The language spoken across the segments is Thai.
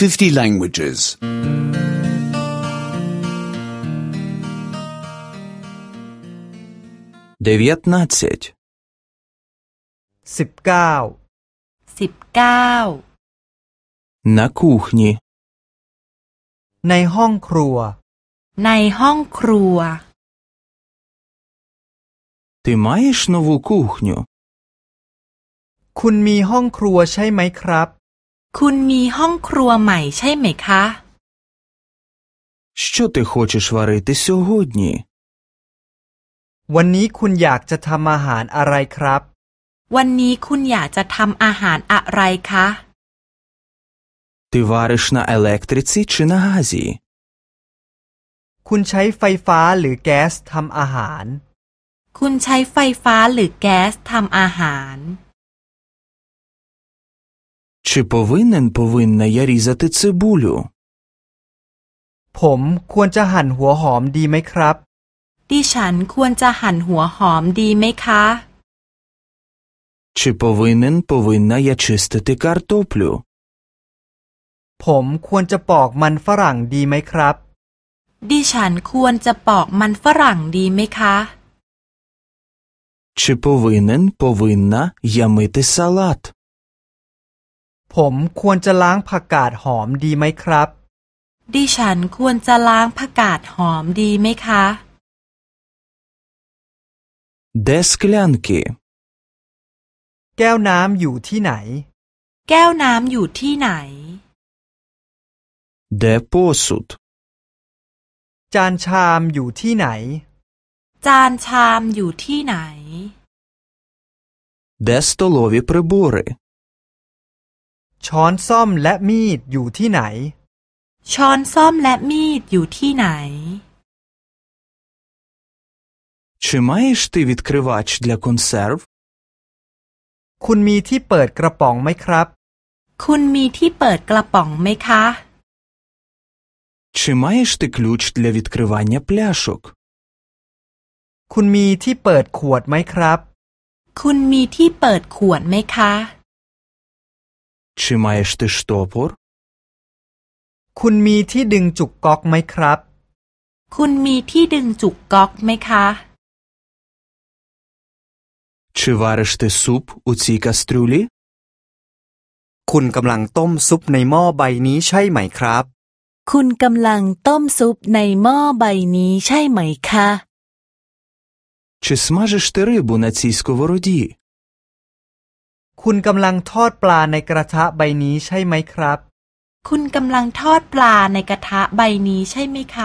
50 languages. 19. 19 На кухні. ในห้องครัวในห้องครัว Ти маєш нову кухню? คุณมีห้องครัวใช่ไหมครับคุณมีห้องครัวใหม่ใช่ไหมคะ Що ти хочеш варити сьогодні? วันนี้คุณอยากจะทำอาหารอะไรครับวันนี้คุณอยากจะทำอาหารอะไรคะ Ти вариш на електриці чи на газі? คุณใช้ไฟฟ้าหรือแก๊สทำอาหารคุณใช้ไฟฟ้าหรือแก๊สทำอาหาร Чи повинна я різати цибулю? ผมควรจะหั่นหัวหอมดีไหมครับดิฉันควรจะหั่นหัวหอมดีไหมคะ Чи повинна я чистити картоплю? ผมควรจะปอกมันฝรั่งดีไหมครับดิฉันควรจะปอกมันฝรั่งดีไหมคะ Чи повинна я мити салат? ผมควรจะล้างผักกาดหอมดีไหมครับดิฉันควรจะล้างผักกาดหอมดีไหมคะ Де склянки? แก้วน้ำอยู่ที่ไหนแก้วน้ำอยู่ที่ไหน Де посуд? จานชามอยู่ที่ไหนจานชามอยู่ที่ไหน Де столові прибори? ช้อนส้อมและมีดอยู่ที่ไหนช้อนส้อมและมีดอยู่ที่ไหน Чи маєш ти відкривач для консерв? คุณมีที่เปิดกระป๋องไหมครับคุณมีที่เปิดกระป๋องไหมคะ Чи маєш ти ключ для відкривання пляшок? คุณมีที่เปิดขวดไหมครับคุณมีที่เปิดขวดไหมคะ Чи маєш ти штопор? คุณมีที่ดึงจุกก๊อกไหมครับคุณมีที่ดึงจุกก๊อกไหมคะ Чи вариш ти суп у цій кастрюлі? คุณกำลังต้มซุปในหม้อใบนี้ใช่ไหมครับคุณกำลังต้มซุปในหม้อใบนี้ใช่ไหมคะ Чи смажиш ти рибу на цій сковороді? คุณกำลังทอดปลาในกระทะใบนี้ใช่ไหมครับคุณกำลังทอดปลาในกระทะใบนี้ใช่ไหมคะ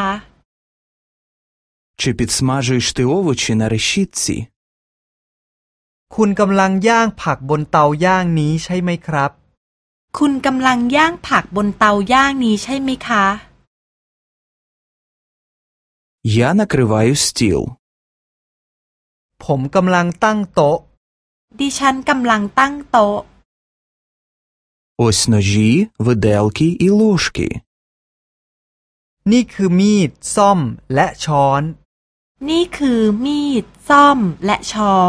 Чи підсмажуєш ти овочі на решітці? คุณกำลังย่างผักบนเตาย่างนี้ใช่ไหมครับคุณกำลังย่างผักบนเตาย่างนี้ใช่ไหมคะ Я накриваю стіл. ผมกำลังตั้งโต๊ะดิฉันกำลังตั้งโต๊ะ Ось ножі, виделки і ложки. นี่คือมีดส้อมและช้อนนี่คือมีดส้อมและช้อน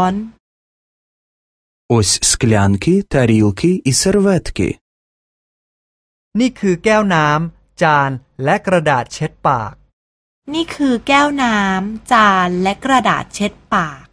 Ось склянки, тарілки і серветки. นี่คือแก้วน้ำจานและกระดาษเช็ดปากนี่คือแก้วน้ำจานและกระดาษเช็ดปาก